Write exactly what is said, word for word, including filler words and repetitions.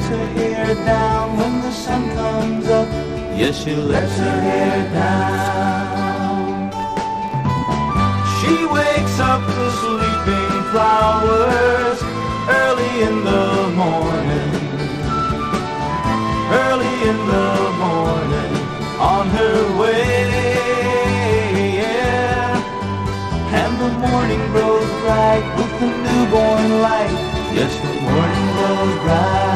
her hair down when the sun comes up. Yes, she lets her hair down. She wakes up the sleeping flowers early in the morning, early in the morning, on her way, yeah. And the morning grows bright with the newborn light. Yes, the morning grows bright.